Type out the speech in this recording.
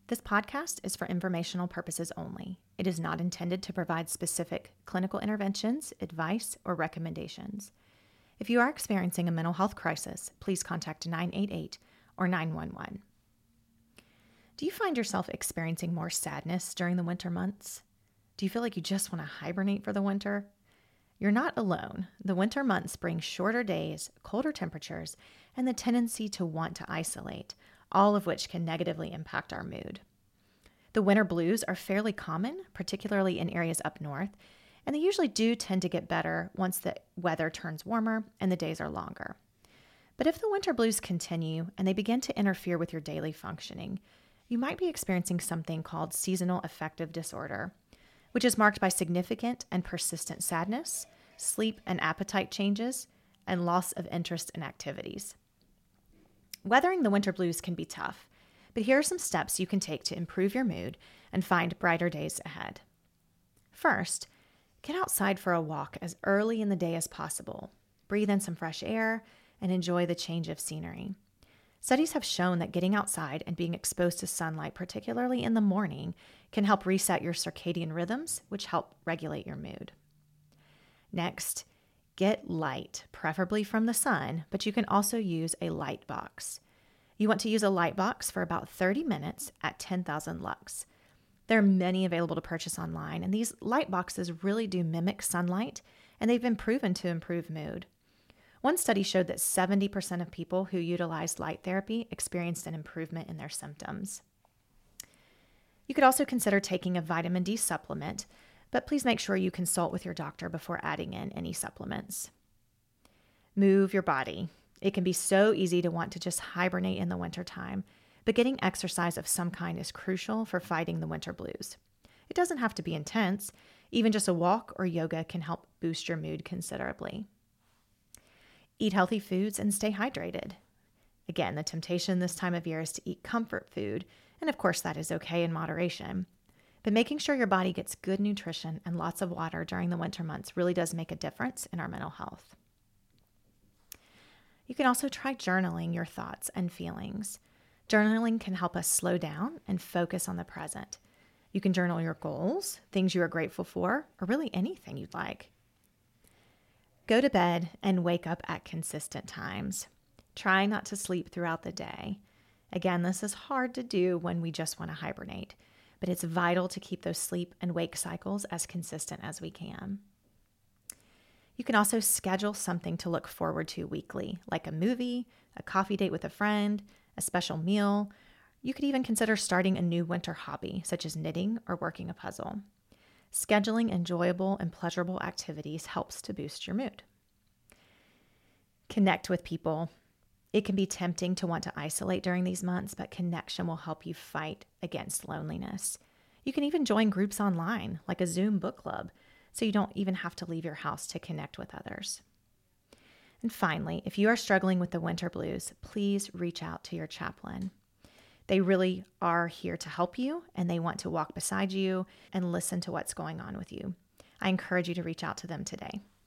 This podcast is for informational purposes only. It is not intended to provide specific clinical interventions, advice, or recommendations. If you are experiencing a mental health crisis, please contact 988 or 911. Do you find yourself experiencing more sadness during the winter months? Do you feel like you just want to hibernate for the winter? You're not alone. The winter months bring shorter days, colder temperatures, and the tendency to want to isolate, all of which can negatively impact our mood. The winter blues are fairly common, particularly in areas up north, and they usually do tend to get better once the weather turns warmer and the days are longer. But if the winter blues continue and they begin to interfere with your daily functioning, you might be experiencing something called seasonal affective disorder, which is marked by significant and persistent sadness, sleep and appetite changes, and loss of interest in activities. Weathering the winter blues can be tough, but here are some steps you can take to improve your mood and find brighter days ahead. First, get outside for a walk as early in the day as possible. Breathe in some fresh air and enjoy the change of scenery. Studies have shown that getting outside and being exposed to sunlight, particularly in the morning, can help reset your circadian rhythms, which help regulate your mood. Next, get light, preferably from the sun, but you can also use a light box. You want to use a light box for about 30 minutes at 10,000 lux. There are many available to purchase online, and these light boxes really do mimic sunlight, and they've been proven to improve mood. One study showed that 70% of people who utilized light therapy experienced an improvement in their symptoms. You could also consider taking a vitamin D supplement, but please make sure you consult with your doctor before adding in any supplements. Move your body. It can be so easy to want to just hibernate in the wintertime, but getting exercise of some kind is crucial for fighting the winter blues. It doesn't have to be intense. Even just a walk or yoga can help boost your mood considerably. Eat healthy foods and stay hydrated. Again, the temptation this time of year is to eat comfort food, and of course that is okay in moderation. But making sure your body gets good nutrition and lots of water during the winter months really does make a difference in our mental health. You can also try journaling your thoughts and feelings. Journaling can help us slow down and focus on the present. You can journal your goals, things you are grateful for, or really anything you'd like. Go to bed and wake up at consistent times. Try not to sleep throughout the day. Again, this is hard to do when we just want to hibernate, but it's vital to keep those sleep and wake cycles as consistent as we can. You can also schedule something to look forward to weekly, like a movie, a coffee date with a friend, a special meal. You could even consider starting a new winter hobby, such as knitting or working a puzzle. Scheduling enjoyable and pleasurable activities helps to boost your mood. Connect with people. It can be tempting to want to isolate during these months, but connection will help you fight against loneliness. You can even join groups online, like a Zoom book club, so you don't even have to leave your house to connect with others. And finally, if you are struggling with the winter blues, please reach out to your chaplain. They really are here to help you, and they want to walk beside you and listen to what's going on with you. I encourage you to reach out to them today.